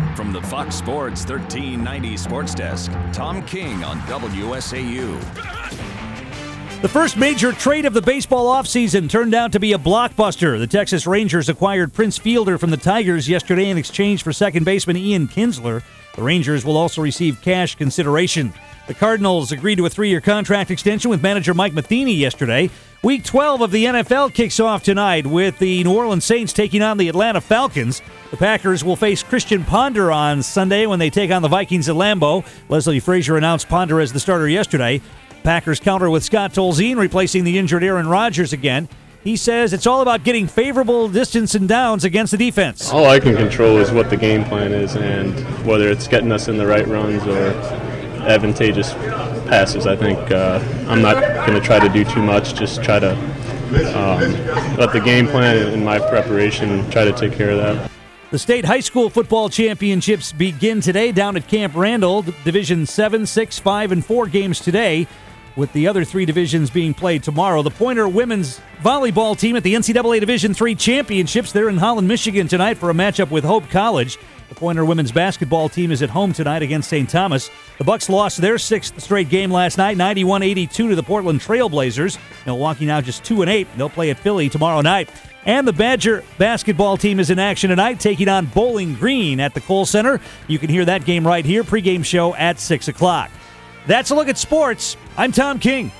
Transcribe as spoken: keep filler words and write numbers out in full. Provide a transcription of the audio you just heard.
From the Fox Sports thirteen ninety Sports Desk, Tom King on W S A U. The first major trade of the baseball offseason turned out to be a blockbuster. The Texas Rangers acquired Prince Fielder from the Tigers yesterday in exchange for second baseman Ian Kinsler. The Rangers will also receive cash consideration. The Cardinals agreed to a three-year contract extension with manager Mike Matheny yesterday. Week twelve of the N F L kicks off tonight with the New Orleans Saints taking on the Atlanta Falcons. The Packers will face Christian Ponder on Sunday when they take on the Vikings at Lambeau. Leslie Frazier announced Ponder as the starter yesterday. Packers counter with Scott Tolzien replacing the injured Aaron Rodgers again. He says it's all about getting favorable distance and downs against the defense. All I can control is what the game plan is, and whether it's getting us in the right runs or advantageous passes. I think uh, I'm not going to try to do too much, just try to um, let the game plan and my preparation try to take care of that. The state high school football championships begin today down at Camp Randall. Division seven, six, five, and four games today, with the other three divisions being played tomorrow. The Pointer women's volleyball team at the N C double A Division three championships. They're in Holland, Michigan tonight for a matchup with Hope College. The Pointer women's basketball team is at home tonight against Saint Thomas. The Bucks lost their sixth straight game last night, ninety-one eighty-two to the Portland Trail Blazers. Milwaukee now just two and eight. They'll play at Philly tomorrow night. And the Badger basketball team is in action tonight, taking on Bowling Green at the Kohl Center. You can hear that game right here, pregame show at six o'clock. That's a look at sports. I'm Tom King.